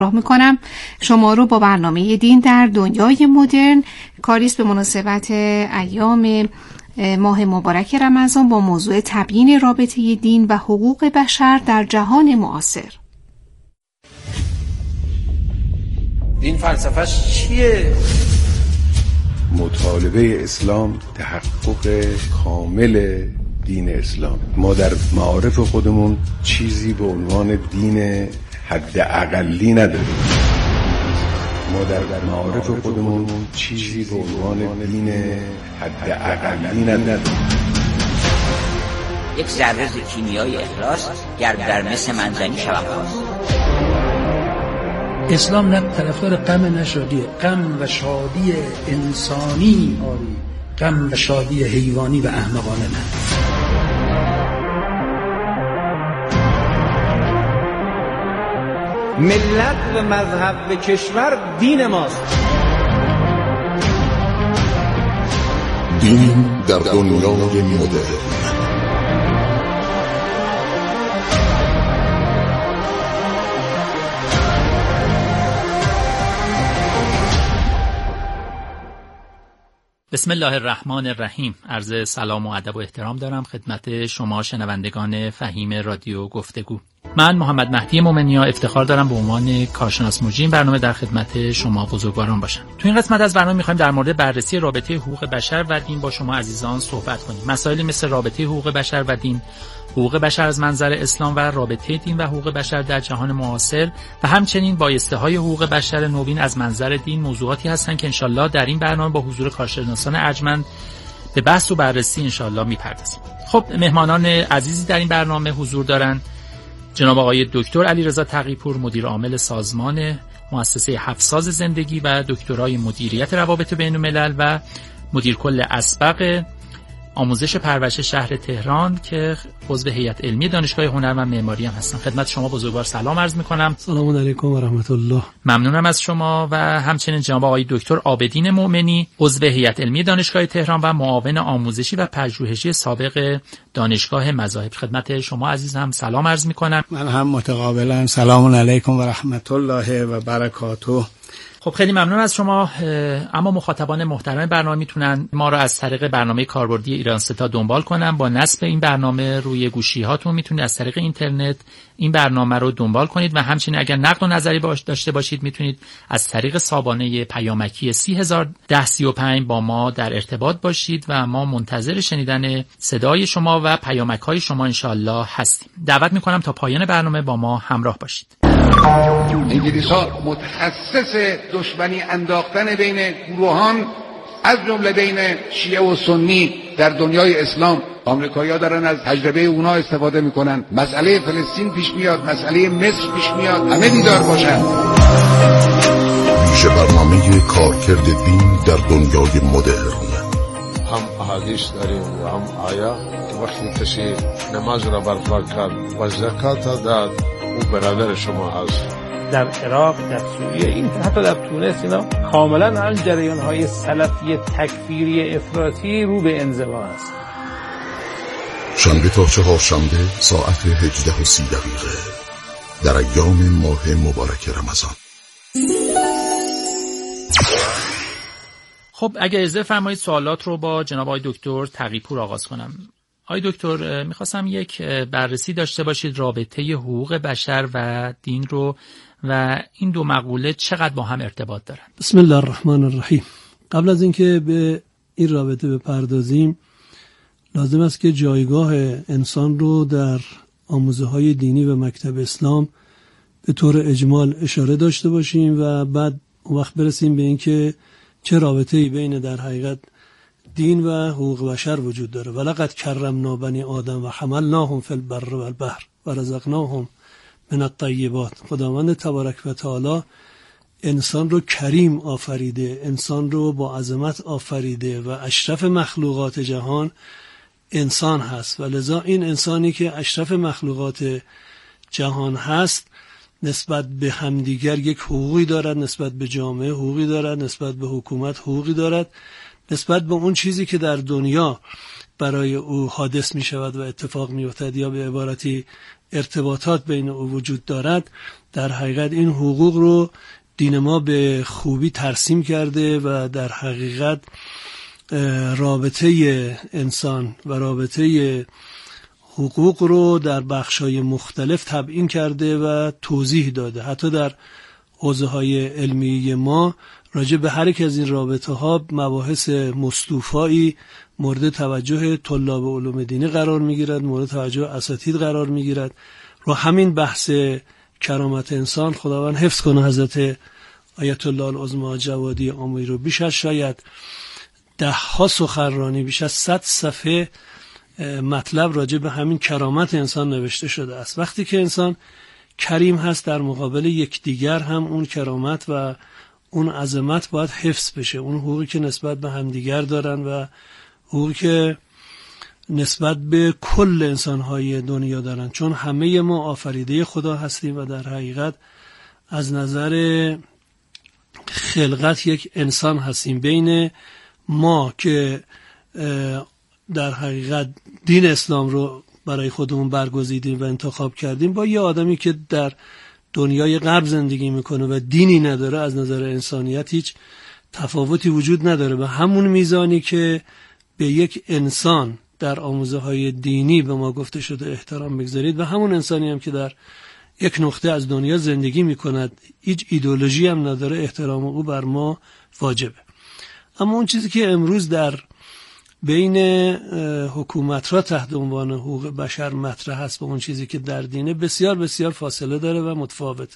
راه میکنم شما رو با برنامه دین در دنیای مدرن، کاریست به مناسبت ایام ماه مبارک رمضان با موضوع تبیین رابطه دین و حقوق بشر در جهان معاصر. دین فلسفه‌اش چیه؟ مطالبه اسلام تحقق کامل دین اسلام. ما در معارف خودمون چیزی به عنوان دین حد اقلی نداریم. ما در معارف خودمون چیزی به عنوان دین حد اقلی نداریم. یک ذره کیمیای اخلاص گر در مثل منزنی شوم خواست. اسلام نه طرفدار غم نه شادیه، غم و شادی انسانی آری، غم و شادی حیوانی و احمقانه نه. ملت و مذهب و کشور دین ماست. دین در دنیای مدرن. بسم الله الرحمن الرحیم. عرض سلام و ادب و احترام دارم خدمت شما شنوندگان فهیم رادیو گفتگو. من محمد مهدی مومنیا افتخار دارم به عنوان کارشناس مجری این برنامه در خدمت شما بزرگواران باشم. تو این قسمت از برنامه می‌خوایم در مورد بررسی رابطه حقوق بشر و دین با شما عزیزان صحبت کنیم. مسائلی مثل رابطه حقوق بشر و دین، حقوق بشر از منظر اسلام و رابطه دین و حقوق بشر در جهان معاصر و همچنین بایسته‌های حقوق بشر نوین از منظر دین موضوعاتی هستند که انشالله در این برنامه با حضور کارشناسان ارجمند به بحث و بررسی انشالله می‌پردازیم. خب مهمانان عزیزی در این برنامه حضور دارند. جناب آقای دکتر علیرضا تقی‌پور، مدیر عامل سازمان مؤسسه هفت‌ساز زندگی و دکترای مدیریت روابط بین‌الملل و مدیر کل اسبق آموزش پرورش شهر تهران که عضو هیئت علمی دانشگاه هنر و معماری هم هستن. خدمت شما بزرگوار سلام عرض می‌کنم. سلام علیکم و رحمت الله. ممنونم از شما و همچنین جناب آقای دکتر عابدین مؤمنی، عضو هیئت علمی دانشگاه تهران و معاون آموزشی و پژوهشی سابق دانشگاه مذاهب. خدمت شما عزیز هم سلام عرض می‌کنم. من هم متقابلا سلام علیکم و رحمت الله و برکاته. خب خیلی ممنون از شما. اما مخاطبان محترم برنامه میتونن ما رو از طریق برنامه کاربردی ایرانستا دنبال کنن. با نصب این برنامه روی گوشی هاتون میتونید از طریق اینترنت این برنامه رو دنبال کنید و همچنین اگر نقد و نظری داشته باشید میتونید از طریق سابانه پیامکی 301035 با ما در ارتباط باشید و ما منتظر شنیدن صدای شما و پیامک های شما انشالله هستیم. دعوت میکنم تا پایان برنامه با ما همراه باشید. انگلیس‌ها متخصص دشمنی انداختن بین گروهان از جمله بین شیعه و سنی در دنیای اسلام. آمریکایی‌ها دارن از تجربه اونا استفاده میکنن. مسئله فلسطین پیش میاد، مسئله مصر پیش میاد. همه بیدار باشن. ویژه برنامه کارکرد دین در دنیای مدرن. هم احادیث داریم و هم آیه که وقتی کسی نماز را برپا کرد و زکات داد او برادر شما هست. در عراق، در سوریه، این حتی در تونس اینا کاملا عن جریان‌های سلفی تکفیری افراطی رو به انزوا است. شنبه تا چهارشنبه ساعت 18:30 در ایام ماه مبارک رمضان. خب اگه اجازه فرمایید سوالات رو با جناب آقای دکتر تقی‌پور آغاز کنم. آقای دکتر میخواستم یک بررسی داشته باشید رابطه حقوق بشر و دین رو و این دو مقوله چقدر با هم ارتباط دارن. بسم الله الرحمن الرحیم. قبل از اینکه به این رابطه بپردازیم لازم است که جایگاه انسان رو در آموزه‌های دینی و مکتب اسلام به طور اجمال اشاره داشته باشیم و بعد وقت برسیم به اینکه چه رابطه‌ای بین در حقیقت دین و حقوق بشر وجود داره. ولقد کرمنا بنی آدم و حملناهم فی البر و البحر و رزقناهم من الطیبات. خداوند تبارک و تعالی انسان رو کریم آفریده، انسان رو با عظمت آفریده و اشرف مخلوقات جهان انسان هست و لذا این انسانی که اشرف مخلوقات جهان هست نسبت به همدیگر یک حقوقی دارد، نسبت به جامعه حقوقی دارد، نسبت به حکومت حقوقی دارد، نسبت به اون چیزی که در دنیا برای او حادث می شود و اتفاق می افتد یا به عبارتی ارتباطات بین او وجود دارد، در حقیقت این حقوق رو دین ما به خوبی ترسیم کرده و در حقیقت رابطه انسان و رابطه حقوق رو در بخش‌های مختلف تبیین کرده و توضیح داده. حتی در حوزه‌های علمی ما راجع به هر یک از این رابطه‌ها مباحث مستوفایی مورد توجه طلاب علوم دینی قرار می‌گیرد، مورد توجه اساتید قرار می‌گیرد. رو همین بحث کرامت انسان، خداوند حفظ کنه حضرت آیت الله العظمی جوادی آموی رو، بیش از شاید 10 سخنرانی، بیش از 100 صفحه مطلب راجع به همین کرامت انسان نوشته شده است. وقتی که انسان کریم هست، در مقابل یکدیگر هم اون کرامت و اون عظمت باید حفظ بشه. اون حقوقی که نسبت به همدیگر دارن و حقوقی که نسبت به کل انسان‌های دنیا دارن، چون همه ما آفریده خدا هستیم و در حقیقت از نظر خلقت یک انسان هستیم. بین ما که در حقیقت دین اسلام رو برای خودمون برگزیدیم و انتخاب کردیم، با یه آدمی که در دنیای غرب زندگی میکنه و دینی نداره، از نظر انسانیت هیچ تفاوتی وجود نداره. و همون میزانی که به یک انسان در آموزه‌های دینی به ما گفته شده احترام بگذارید، و همون انسانی هم که در یک نقطه از دنیا زندگی میکند، هیچ ایدئولوژی هم نداره، احترام او بر ما واجبه. اما اون چیزی که امروز در بین حکومت‌ها تحت عنوان حقوق بشر مطرح هست با اون چیزی که در دینه بسیار بسیار فاصله داره و متفاوته.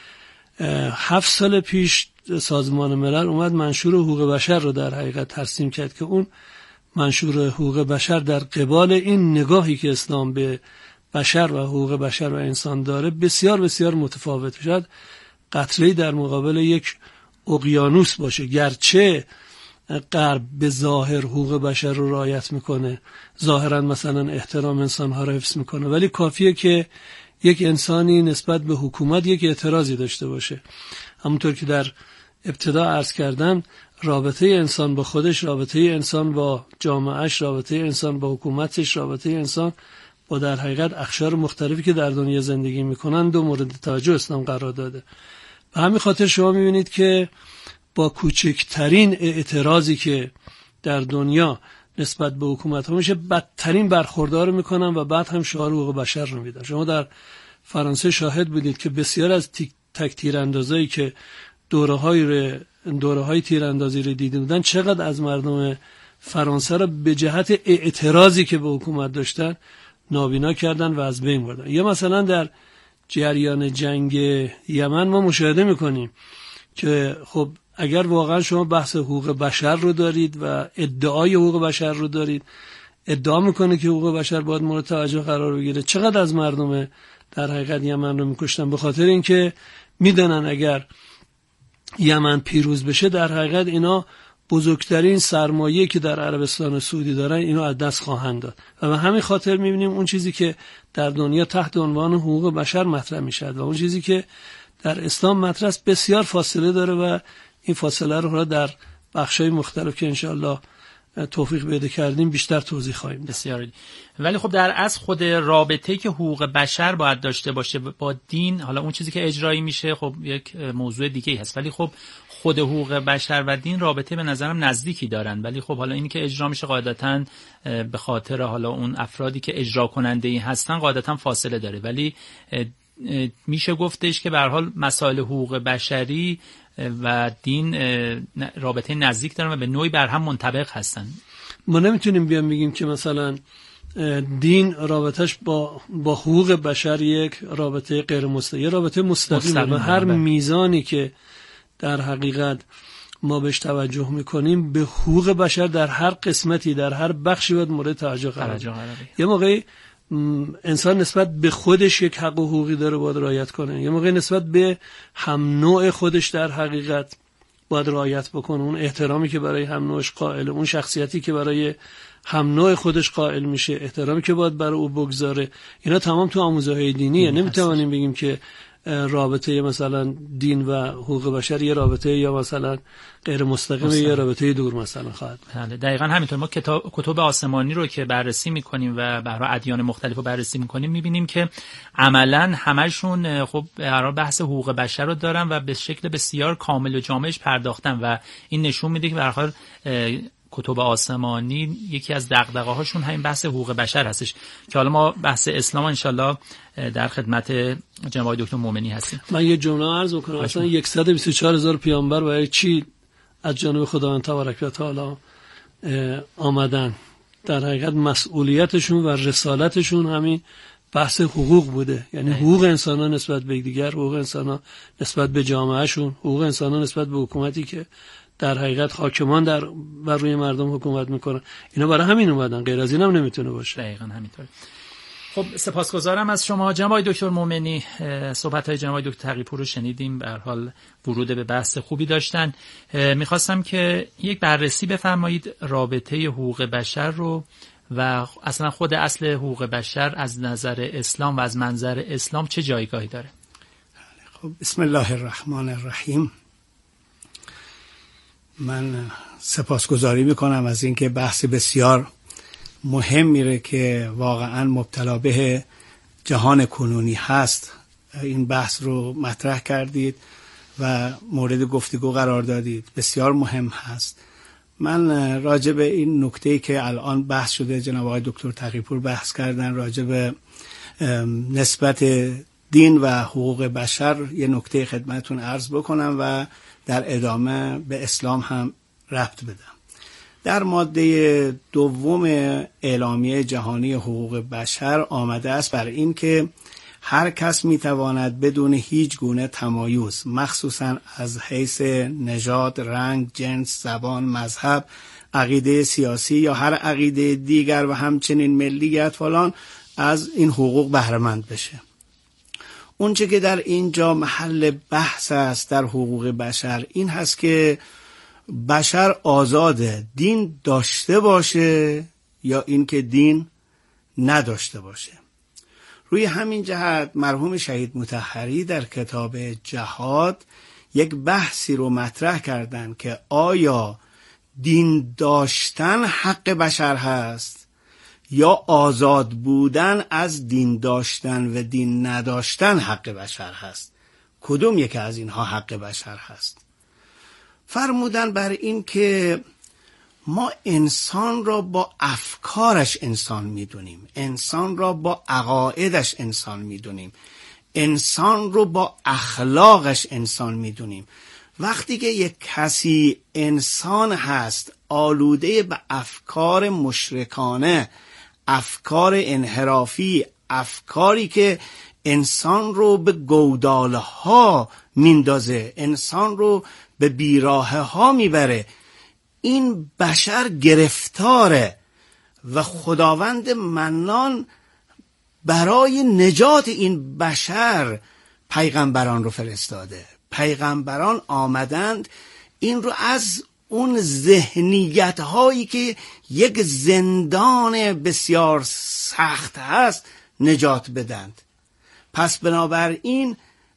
7 سال پیش سازمان ملل اومد منشور حقوق بشر رو در حقیقت ترسیم کرد که اون منشور حقوق بشر در قبال این نگاهی که اسلام به بشر و حقوق بشر و انسان داره بسیار بسیار متفاوت. شاید قطره‌ای در مقابل یک اقیانوس باشه. گرچه غرب به ظاهر حقوق بشر رو رعایت میکنه، ظاهرا مثلا احترام انسانها رو حفظ میکنه، ولی کافیه که یک انسانی نسبت به حکومت یک اعتراضی داشته باشه. همونطور که در ابتدا عرض کردم، رابطه انسان با خودش، رابطه انسان با جامعهش، رابطه انسان با حکومتش، رابطه انسان با در حقیقت اقشار مختلفی که در دنیا زندگی میکنن دو مورد توجه اسلام قرار داده. به همین خاطر شما میبینید که با کوچکترین اعتراضی که در دنیا نسبت به حکومت ها میشه، بدترین برخوردار میکنن و بعد هم شعار حقوق بشر رو میدن. شما در فرانسه شاهد بودید که بسیار از تک تیراندازایی که دوره‌های تیراندازی رو دیده بودن، چقدر از مردم فرانسه را به جهت اعتراضی که به حکومت داشتن نابینا کردن و از بین بردن. یا مثلا در جریان جنگ یمن ما مشاهده میکنیم که خب اگر واقعا شما بحث حقوق بشر رو دارید و ادعای حقوق بشر رو دارید، ادعا میکنه که حقوق بشر باید مورد توجه قرار بگیره، چقدر از مردم در حقیقت یمن رو میکشتن؟ به خاطر اینکه میدونن اگر یمن پیروز بشه در حقیقت اینا بزرگترین سرمایه‌ای که در عربستان سعودی دارن اینو از دست خواهند داد. و به همین خاطر میبینیم اون چیزی که در دنیا تحت عنوان حقوق بشر مطرح میشه و اون چیزی که در اسلام مطرح است بسیار فاصله داره و این فاصله رو در بخشای مختلف که انشاءالله توفیق پیدا کردیم بیشتر توضیح خواهیم داد. بسیار. ولی خب در اصل خود رابطه‌ای که حقوق بشر باید داشته باشه با دین، حالا اون چیزی که اجرایی میشه خب یک موضوع دیگه‌ای هست، ولی خب خود حقوق بشر و دین رابطه به نظرم نزدیکی دارن. ولی خب حالا اینی که اجرا میشه قاعدتاً به خاطر حالا اون افرادی که اجرا کننده‌ای هستن قاعدتاً فاصله داره، ولی میشه گفتش که به هر حال مسائل حقوق بشری و دین رابطه نزدیک دارن و به نوعی بر هم منطبق هستن. ما نمیتونیم بیان بگیم که مثلا دین رابطش با حقوق بشر یک رابطه غیر مستقیم، یه رابطه مستقیمه و هر میزانی که در حقیقت ما بهش توجه میکنیم به حقوق بشر در هر قسمتی در هر بخشی باید مورد توجه قرار بگیره. یه موقعی انسان نسبت به خودش یک حق و حقوقی داره باید رعایت کنه، یه موقع نسبت به هم نوع خودش در حقیقت باید رعایت بکنه، اون احترامی که برای هم نوعش قائل، اون شخصیتی که برای هم نوع خودش قائل میشه، احترامی که باید برای او بگذاره. اینا تمام تو آموزه‌های دینیه. نمیتوانیم بگیم که رابطه مثلا دین و حقوق بشر یه رابطه یا مثلا غیر مستقیم یا رابطه دور مثلا خواهد. بله دقیقاً همینطور. ما کتب آسمانی رو که بررسی می‌کنیم و برای ادیان مختلف رو بررسی می‌کنیم می‌بینیم که عملاً همشون خب برای بحث حقوق بشر رو دارن و به شکل بسیار کامل و جامعش پرداختن و این نشون میده که به هر حال کتب آسمانی یکی از دغدغه‌هاشون همین بحث حقوق بشر هستش که حالا ما بحث اسلام انشالله در خدمت جناب دکتر مومنی هستیم. من یه جمله عرض بکنم. اصلا 124,000 پیامبر برای چی از جانب خداوند تبارک و تعالی آمدن؟ در حقیقت مسئولیتشون و رسالتشون همین بحث حقوق بوده، یعنی حقوق انسان ها نسبت به دیگر، حقوق انسان ها نسبت به جامعهشون، حقوق انسان ها نسبت به حکومتی که در حقیقت حاکمان بر روی مردم حکومت میکنن. اینا برای همین اومدن، غیر از این هم نمیتونه باشه. دقیقاً همینطوره. خب سپاسگزارم از شما جناب دکتر مومنی. صحبت‌های جناب دکتر تقی‌پور رو شنیدیم، به هر حال ورود به بحث خوبی داشتن. می‌خواستم که یک بررسی بفرمایید رابطه حقوق بشر رو و اصلا خود اصل حقوق بشر از نظر اسلام و از منظر اسلام چه جایگاهی داره. خب بسم الله الرحمن الرحیم. من سپاسگزاری میکنم از اینکه بحث بسیار مهم میره که واقعا مبتلا به جهان کنونی هست این بحث رو مطرح کردید و مورد گفتگو قرار دادید. بسیار مهم هست. من راجع به این نکته‌ای که الان بحث شده، جناب آقای دکتر تقی‌پور بحث کردن راجع به نسبت دین و حقوق بشر، یه نکته خدمتتون عرض بکنم و در ادامه به اسلام هم ربط بدم. در ماده دوم اعلامیه جهانی حقوق بشر آمده است بر این که هر کس میتواند بدون هیچ گونه تمایز، مخصوصاً از حیث نژاد، رنگ، جنس، زبان، مذهب، عقیده سیاسی یا هر عقیده دیگر و همچنین ملیت فلان، از این حقوق بهره‌مند بشه. اونچه که در اینجا محل بحث است در حقوق بشر این هست که بشر آزاده دین داشته باشه یا اینکه دین نداشته باشه. روی همین جهت مرحوم شهید مطهری در کتاب جهاد یک بحثی رو مطرح کردن که آیا دین داشتن حق بشر هست یا آزاد بودن از دین داشتن و دین نداشتن حق بشر هست؟ کدوم یک از اینها حق بشر هست؟ فرمودن بر این که ما انسان را با افکارش انسان میدونیم، انسان را با عقایدش انسان میدونیم، انسان رو با اخلاقش انسان میدونیم. وقتی که یک کسی انسان هست آلوده به افکار مشرکانه، افکار انحرافی، افکاری که انسان رو به گوداله ها میندازه، انسان رو به بیراه ها میبره، این بشر گرفتاره و خداوند منان برای نجات این بشر پیغمبران رو فرستاده. پیغمبران آمدند این رو از اون ذهنیت هایی که یک زندان بسیار سخت هست نجات بدند. پس بنابراین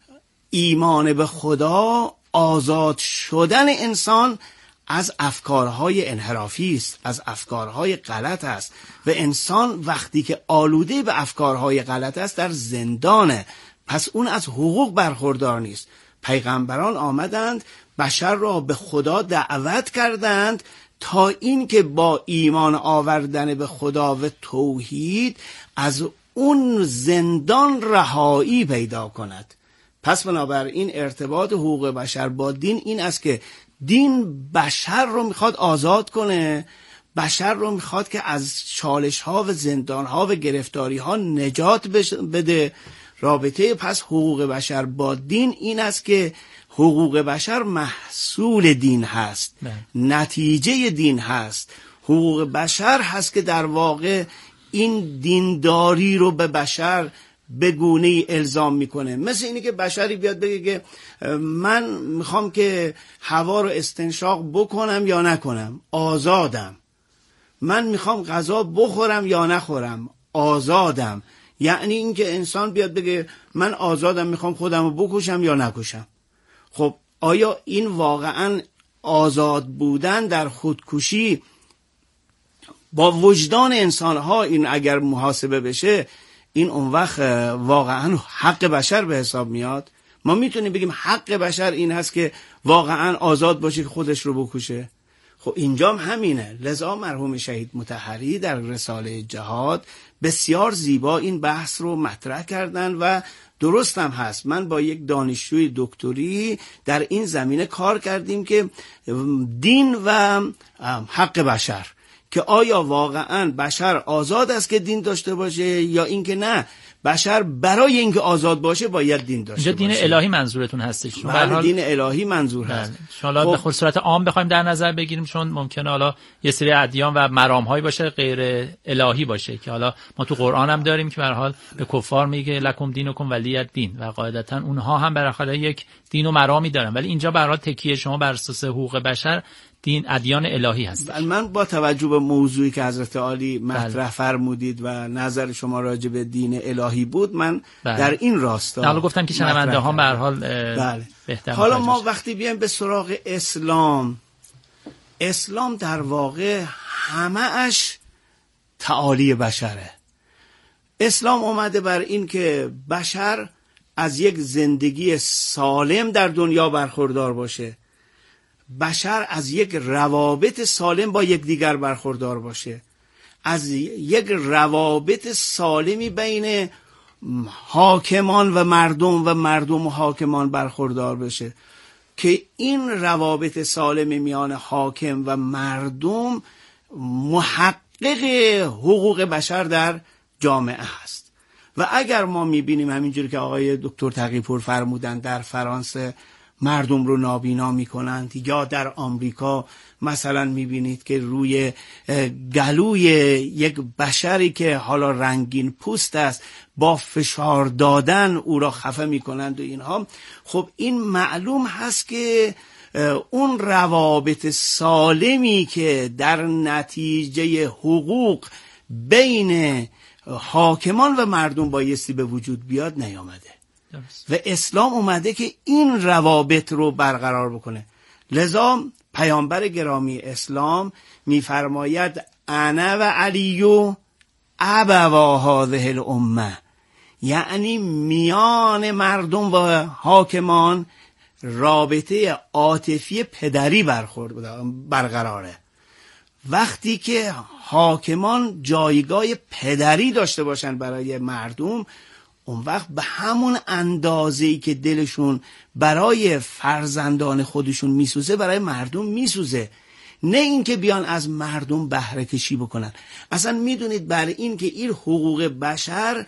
ایمان به خدا آزاد شدن انسان از افکارهای انحرافی است، از افکارهای غلط است و انسان وقتی که آلوده به افکارهای غلط است در زندانه، پس اون از حقوق برخوردار نیست. پیغمبران آمدند بشر را به خدا دعوت کردند تا این که با ایمان آوردن به خدا و توحید از اون زندان رهایی پیدا کند. پس بنابراین ارتباط حقوق بشر با دین این است که دین بشر رو میخواد آزاد کنه، بشر رو میخواد که از چالش ها و زندان ها و گرفتاری ها نجات بده. رابطه پس حقوق بشر با دین این است که حقوق بشر محصول دین هست، نتیجه دین هست. حقوق بشر هست که در واقع این دینداری رو به بشر به گونه‌ای الزام میکنه. مثل اینی که بشری بیاد بگه که من میخوام که هوا رو استنشاق بکنم یا نکنم، آزادم. من میخوام غذا بخورم یا نخورم، آزادم. یعنی اینکه انسان بیاد بگه من آزادم، میخوام خودم رو بکشم یا نکشم. خب آیا این واقعا آزاد بودن در خودکشی با وجدان انسانها این اگر محاسبه بشه، این اون وقت واقعا حق بشر به حساب میاد؟ ما میتونیم بگیم حق بشر این هست که واقعا آزاد باشه که خودش رو بکشه؟ خب اینجام همینه. لذا مرحوم شهید مطهری در رساله جهاد بسیار زیبا این بحث رو مطرح کردن و درست هم هست. من با یک دانشجوی دکتری در این زمینه کار کردیم که دین و حق بشر، که آیا واقعا بشر آزاد است که دین داشته باشه یا اینکه نه، بشر برای اینکه آزاد باشه باید دین داشته باشه. دین الهی منظورتون هستش؟ بله، دین الهی منظور هست. حالا به صورت عام بخوایم در نظر بگیریم، چون ممکنه حالا یه سری ادیان و مرام‌هایی باشه غیر الهی باشه که حالا ما تو قرآن هم داریم که به هر حال به کفار میگه لکم دینکم ولی الدین، و قاعدتا اونها هم بالاخره یک دین و مرامی دارن، ولی اینجا به هر حال تکیه شما بر اساس حقوق بشر دین ادیان الهی هست. من با توجه به موضوعی که حضرت عالی مطرح فرمودید و نظر شما راجع به دین الهی بود، من در این راستا حالا گفتم که شنونده ها به هر حال بهتر. حالا ما وقتی بیایم به سراغ اسلام در واقع همه اش تعالی بشره. اسلام اومده بر این که بشر از یک زندگی سالم در دنیا برخوردار باشه، بشر از یک روابط سالم با یکدیگر برخوردار باشه، از یک روابط سالمی بین حاکمان و مردم و حاکمان برخوردار بشه، که این روابط سالم میان حاکم و مردم محقق حقوق بشر در جامعه هست. و اگر ما میبینیم همینجوری که آقای دکتر تقی‌پور فرمودن در فرانسه مردم رو نابینا میکنند، یا در آمریکا مثلا میبینید که روی گلوی یک بشری که حالا رنگین پوست است با فشار دادن او را خفه میکنند و اینها، خب این معلوم هست که اون روابط سالمی که در نتیجه حقوق بین حاکمان و مردم بایستی به وجود بیاد نیامده و اسلام اومده که این روابط رو برقرار بکنه. لذا پیامبر گرامی اسلام میفرماید انا و علیو ابوا هذه الامه، یعنی میان مردم و حاکمان رابطه عاطفی پدری برقراره. وقتی که حاکمان جایگاه پدری داشته باشن برای مردم، اون وقت به همون اندازه‌ای که دلشون برای فرزندان خودشون میسوزه برای مردم میسوزه، نه اینکه بیان از مردم بهره کشی بکنن. اصلا میدونید برای این که این حقوق بشر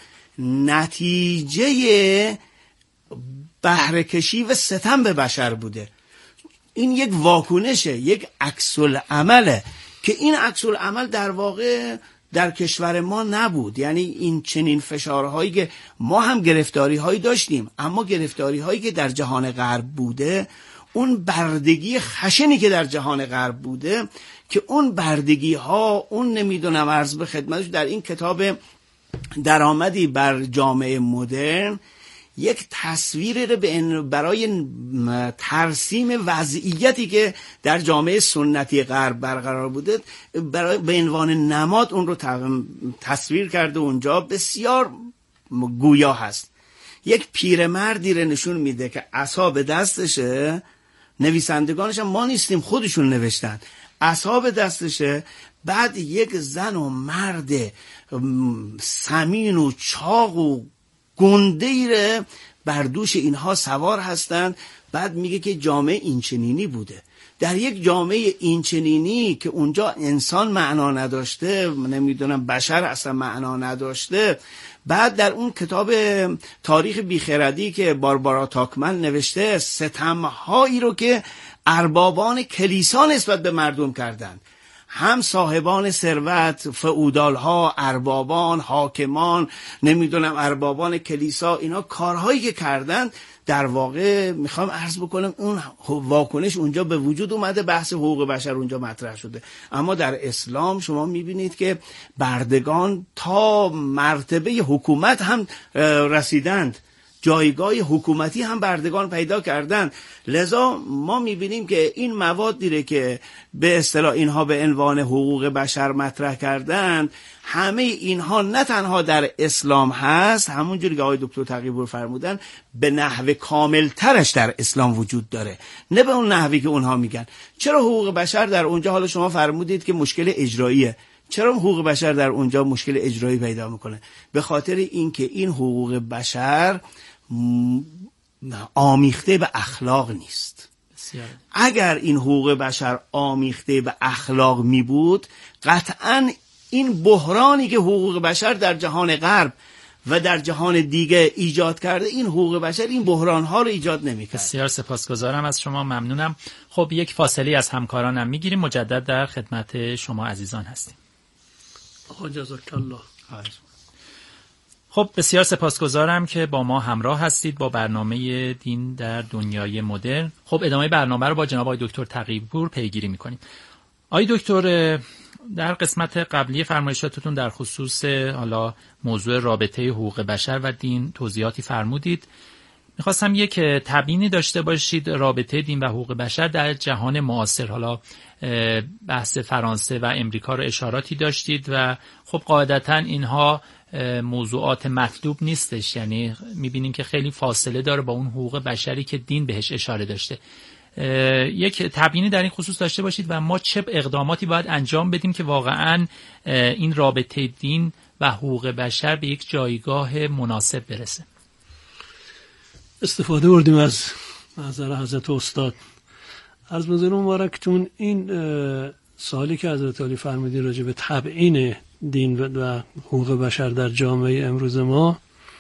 نتیجه بهره کشی و ستم به بشر بوده. این یک واکنشه، یک عکس العمله که این عکس العمل در واقع در کشور ما نبود. یعنی این چنین فشارهایی که ما هم گرفتاری هایی داشتیم، اما گرفتاری هایی که در جهان غرب بوده، اون بردگی خشنی که در جهان غرب بوده، که اون بردگی ها، اون نمیدونم عرض به خدمتش در این کتاب درآمدی بر جامعه مدرن یک تصویر برای ترسیم وضعیتی که در جامعه سنتی غرب برقرار بوده به عنوان نماد اون رو تصویر کرده. اونجا بسیار گویا هست. یک پیرمردی رو نشون میده که عصا به دستشه، نویسندگانش هم ما نیستیم، خودشون نوشتن، عصا به دستشه، بعد یک زن و مرد سمین و چاق و گنده‌ای ره بر دوش اینها سوار هستند. بعد میگه که جامعه اینچنینی بوده. در یک جامعه اینچنینی که اونجا انسان معنا نداشته، نمیدونم بشر اصلا معنا نداشته، بعد در اون کتاب تاریخ بیخردی که باربارا تاکمن نوشته، ستم‌هایی رو که اربابان کلیسا نسبت به مردم کردند، هم صاحبان ثروت، فئودال ها، اربابان، حاکمان، نمیدونم اربابان کلیسا، اینا کارهایی که کردند در واقع میخوام عرض بکنم اون واکنش اونجا به وجود اومده، بحث حقوق بشر اونجا مطرح شده. اما در اسلام شما میبینید که بردگان تا مرتبه حکومت هم رسیدند، جایگاه حکومتی هم بردگان پیدا کردن. لذا ما میبینیم که این موادی که به اصطلاح اینها به عنوان حقوق بشر مطرح کردن، همه اینها نه تنها در اسلام هست، همونجوری که آقای دکتر تقی‌پور فرمودن، به نحو کامل ترش در اسلام وجود داره، نه به اون نحوی که اونها میگن. چرا حقوق بشر در اونجا، حالا شما فرمودید که مشکل اجراییه، چرا حقوق بشر در اونجا مشکل اجرایی پیدا میکنه؟ به خاطر اینکه این حقوق بشر آمیخته به اخلاق نیست. اگر این حقوق بشر آمیخته به اخلاق می بود، قطعاً این بحرانی که حقوق بشر در جهان غرب و در جهان دیگه ایجاد کرده، این حقوق بشر این بحران‌ها رو ایجاد نمی‌کرد. بسیار سپاسگزارم از شما، ممنونم. خب یک فاصله از همکارانم میگیریم، مجدد در خدمت شما عزیزان هستیم. آقا جزاکالله. خب بسیار سپاسگزارم که با ما همراه هستید با برنامه دین در دنیای مدرن. خب ادامه برنامه رو با جناب آقای دکتر تقی‌پور پیگیری می‌کنیم. آقای دکتر، در قسمت قبلی فرمایشاتتون در خصوص حالا موضوع رابطه حقوق بشر و دین توضیحاتی فرمودید. میخواستم یک تبیینی داشته باشید رابطه دین و حقوق بشر در جهان معاصر. حالا بحث فرانسه و امریکا رو اشاراتی داشتید و خب قاعدتا اینها موضوعات مطلوب نیستش، یعنی میبینیم که خیلی فاصله داره با اون حقوق بشری که دین بهش اشاره داشته. یک تبیینی در این خصوص داشته باشید و ما چه اقداماتی باید انجام بدیم که واقعا این رابطه دین و حقوق بشر به یک جایگاه مناسب برسه. استفاده بردیم از نظر حضرت استاد. عرض بزرگ مبارکتون، این سوالی که حضرت علی فرمودی راجع به تبیین دین و حقوق بشر در جامعه امروز ما،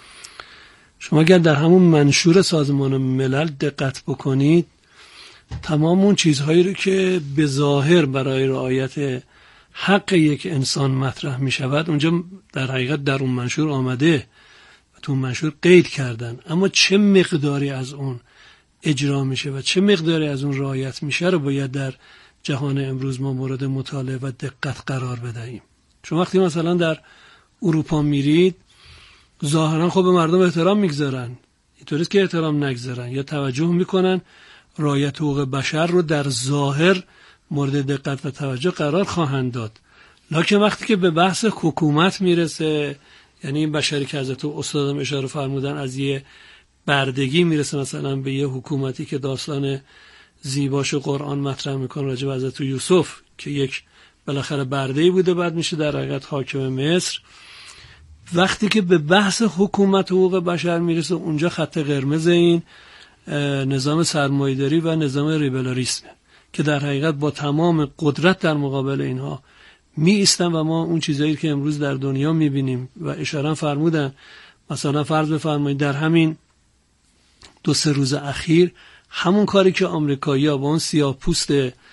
شما اگر در همون منشور سازمان ملل دقت بکنید، تمام اون چیزهایی رو که به ظاهر برای رعایت حق یک انسان مطرح می شود اونجا در حقیقت در اون منشور آمده و تو اون منشور قید کردن، اما چه مقداری از اون اجرا میشه و چه مقداری از اون رعایت میشه رو باید در جهان امروز ما مورد مطالعه و دقت قرار بدهیم. چون وقتی مثلا در اروپا میرید، ظاهرا خب به مردم احترام میگذارن، اینطوریست که احترام نگذارن یا توجه میکنن، رعایت حقوق بشر رو در ظاهر مورد دقت و توجه قرار خواهند داد. لکن وقتی که به بحث حکومت میرسه، یعنی این بشری که حضرت استادم اشاره فرمودن از یه بردگی میرسه مثلا به یه حکومتی که داستان زیباش قرآن مطرح میکنه راجع به حضرت یوسف که یک بالاخره برده‌ای بوده، بعد میشه در حقیقت حاکم مصر. وقتی که به بحث حکومت حقوق بشر میرسه، اونجا خط قرمز این نظام سرمایه‌داری و نظام لیبرالیسم که در حقیقت با تمام قدرت در مقابل اینها می ایستن و ما اون چیزایی که امروز در دنیا میبینیم و اشاره فرمودن، مثلا فرض بفرمایید در همین 2-3 روز اخیر همون کاری که آمریکایی‌ها با اون سیاه‌پوست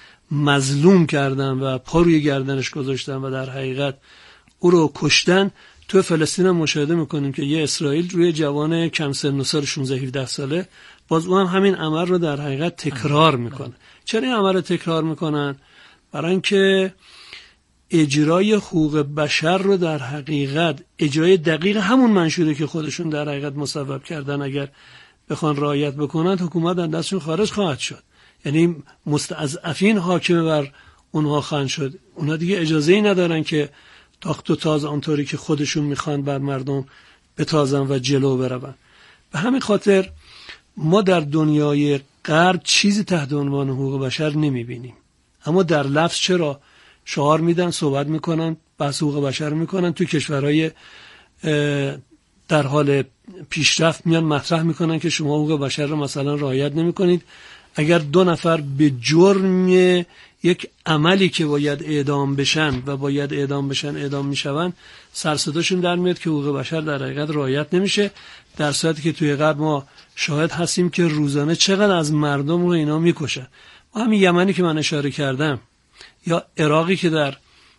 مظلوم کردن و پا روی گردنش گذاشتن و در حقیقت او رو کشتن، تو فلسطین هم مشاهده میکنیم که یه اسرائیل روی جوان کم سن و سال 16-17 ساله باز او هم همین عمل رو در حقیقت تکرار میکنه. چرا این عمل رو تکرار میکنن؟ برای اینکه اجرای حقوق بشر رو در حقیقت اجرای دقیق همون منشوری که خودشون در حقیقت مصوب کردن اگر بخوان رعایت بکنن، حکومت از دستشون خارج خواهد شد. یعنی مستضعفین حاکم بر اونها خواهند شد. اونها دیگه اجازه‌ای ندارن که تاخت و تاز آنطوری که خودشون میخوان بر مردم بتازن و جلو برون. به همین خاطر ما در دنیای غرب چیزی تحت عنوان حقوق بشر نمیبینیم، اما در لفظ چرا شعار میدن، صحبت میکنن، بحث حقوق بشر میکنن. تو کشورهای در حال پیشرفت میان مطرح میکنن که شما حقوق بشر رو مثلا رعایت نمیکنید. اگر 2 نفر به جرم یک عملی که باید اعدام بشن و باید اعدام بشن اعدام میشون، سرصداشون در میاد که حقوق بشر در حقیقت رعایت نمیشه، در صورتی که توی غرب ما شاهد هستیم که روزانه چقدر از مردم رو اینا میکشن. همین یمنی که من اشاره کردم یا عراقی که در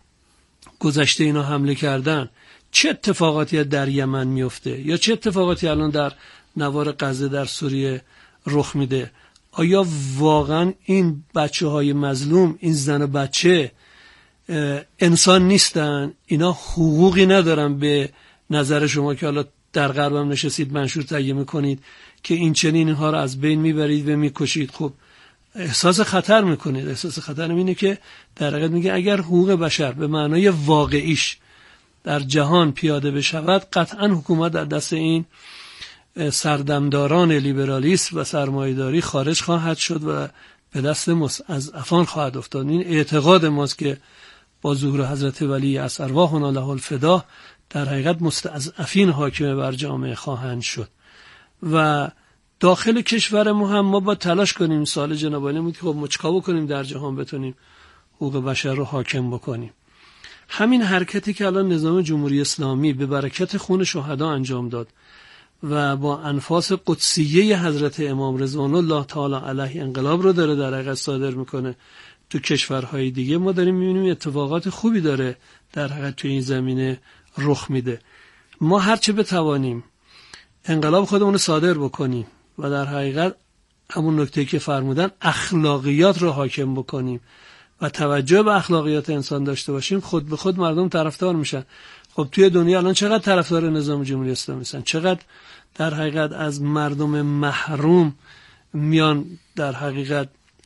گذشته اینا حمله کردن، چه اتفاقاتی در یمن میفته یا چه اتفاقاتی الان در نوار غزه در سوریه رخ میده. آیا واقعا این بچه‌های مظلوم، این زن و بچه انسان نیستن؟ اینا حقوقی ندارن به نظر شما که حالا در غرب هم نشستید منشور تهیه میکنید که این چنین اینها رو از بین میبرید و میکشید؟ خب احساس خطر میکنید. احساس خطر اینه که در حقیقت میگه اگر حقوق بشر به معنای واقعیش در جهان پیاده بشود، قطعا حکومت در دست این سردمداران لیبرالیسم و سرمایه‌داری خارج خواهد شد و به دست مستضعفان خواهد افتاد. این اعتقاد ماست که با ظهور حضرت ولی از ارواحنا له الفدا در حقیقت مستضعفین حاکم بر جامعه خواهند شد و داخل کشور ما با تلاش کنیم. سوال جناب عالی بود که خب ما چیکار بکنیم در جهان بتونیم حقوق بشر رو حاکم بکنیم. همین حرکتی که الان نظام جمهوری اسلامی به برکت خون شهدا انجام داد و با انفاس قدسیه حضرت امام رضوان الله تعالی علیه انقلاب رو داره در حقیقت صادر میکنه تو کشورهای دیگه، ما داریم میبینیم اتفاقات خوبی داره در حقیقت تو این زمینه رخ میده. ما هرچه بتوانیم انقلاب خودمون رو صادر بکنیم و در حقیقت همون نکته که فرمودن اخلاقیات رو حاکم بکنیم و توجه به اخلاقیات انسان داشته باشیم، خود به خود مردم طرفدار میشن. خب توی دنیا الان چقدر طرفدار نظام جمهوری اسلامی هستن، چقدر در حقیقت از مردم محروم میان در حقیقت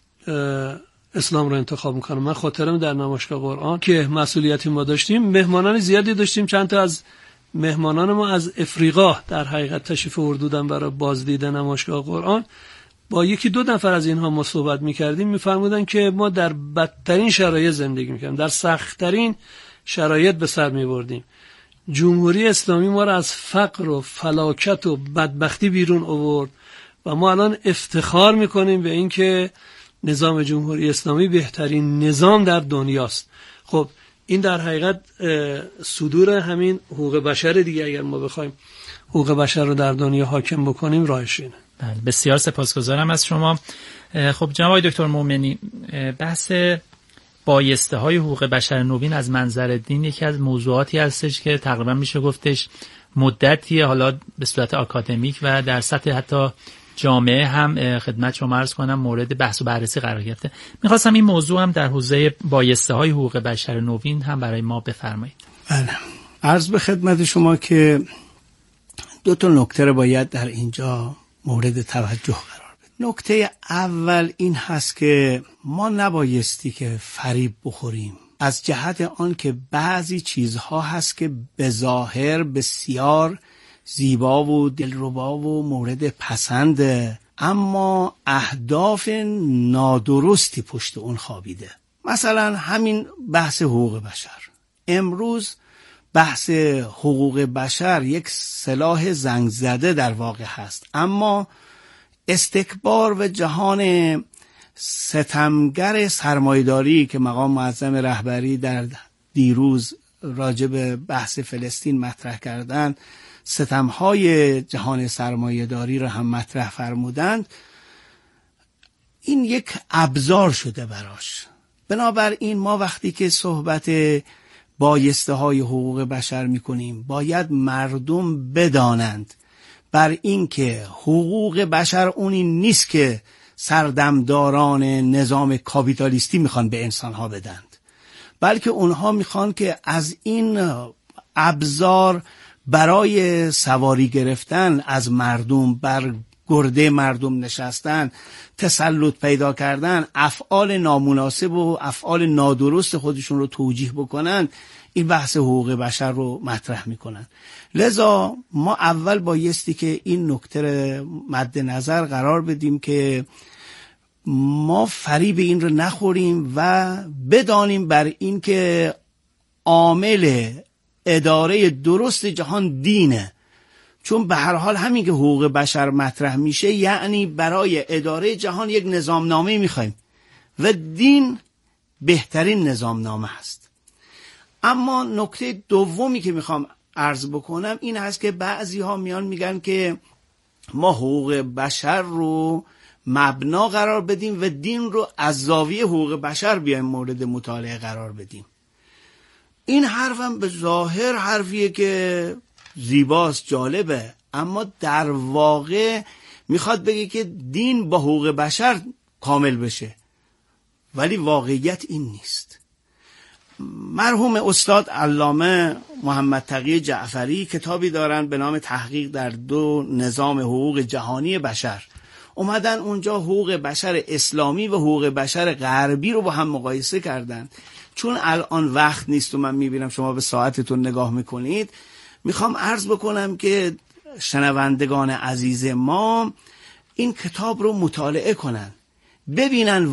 اسلام رو انتخاب میکنن. من خاطرم در نمایشگاه قرآن که مسئولیتی ما داشتیم، مهمانان زیادی داشتیم، چند تا از مهمانان ما از افریقا در حقیقت تشریف آوردن برای بازدید نمایشگاه قرآن. با یکی دو نفر از اینها ما صحبت میکردیم، میفرمودن که ما در بدترین شرایط زندگی میکردیم، در سختترین شرایط به سر میبردیم. جمهوری اسلامی ما را از فقر و فلاکت و بدبختی بیرون آورد و ما الان افتخار میکنیم به این که نظام جمهوری اسلامی بهترین نظام در دنیاست. خب این در حقیقت صدور همین حقوق بشر دیگه. اگر ما بخوایم حقوق بشر رو در دنیا حاکم بکنیم راهش اینه. بسیار سپاسگزارم از شما. خب جناب آقای دکتر مومنی، بحث بایسته های حقوق بشر نوین از منظر دین یکی از موضوعاتی هستش که تقریبا میشه گفتش مدتیه، حالا به صورت آکادمیک و در سطح حتی جامعه هم خدمت شما عرض کنم مورد بحث و بررسی قرار گرفته. میخواستم این موضوع هم در حوزه بایسته های حقوق بشر نوین هم برای ما بفرمایید. بله، عرض به خدمت شما که دو تا نکته رو باید در اینجا مورد توجه قرار بدیم. نکته اول این هست که ما نبایستی که فریب بخوریم از جهت آن که بعضی چیزها هست که به ظاهر بسیار زیبا و دلربا و مورد پسنده، اما اهداف نادرستی پشت اون خوابیده. مثلا همین بحث حقوق بشر. امروز بحث حقوق بشر یک سلاح زنگ زده در واقع هست، اما استکبار و جهان ستمگر سرمایه‌داری که مقام معظم رهبری در دیروز راجع به بحث فلسطین مطرح کردن، ستمهای جهان سرمایه‌داری را هم مطرح فرمودند، این یک ابزار شده براش. بنابراین ما وقتی که صحبت بایسته های حقوق بشر میکنیم باید مردم بدانند بر این که حقوق بشر اونی نیست که سردمداران نظام کاپیتالیستی میخوان به انسانها بدند، بلکه اونها میخوان که از این ابزار برای سواری گرفتن از مردم، بر گرده مردم نشستن، تسلط پیدا کردن، افعال نامناسب و افعال نادرست خودشون رو توجیه بکنن، این بحث حقوق بشر رو مطرح میکنن. لذا ما اول بایستی که این نکته رو مد نظر قرار بدیم که ما فریب این رو نخوریم و بدانیم بر این که عامل اداره درست جهان دینه. چون به هر حال همین که حقوق بشر مطرح میشه یعنی برای اداره جهان یک نظامنامه میخوایم و دین بهترین نظامنامه هست. اما نکته دومی که میخوام عرض بکنم این هست که بعضی ها میان میگن که ما حقوق بشر رو مبنا قرار بدیم و دین رو از زاویه حقوق بشر بیایم مورد مطالعه قرار بدیم. این حرفم به ظاهر حرفیه که زیباست، جالبه، اما در واقع میخواد بگه که دین با حقوق بشر کامل بشه، ولی واقعیت این نیست. مرحوم استاد علامه محمد تقی جعفری کتابی دارن به نام تحقیق در دو نظام حقوق جهانی بشر. اومدن اونجا حقوق بشر اسلامی و حقوق بشر غربی رو با هم مقایسه کردن. چون الان وقت نیست و من میبینم شما به ساعتتون نگاه میکنید، میخوام عرض بکنم که شنوندگان عزیز ما این کتاب رو مطالعه کنن، ببینن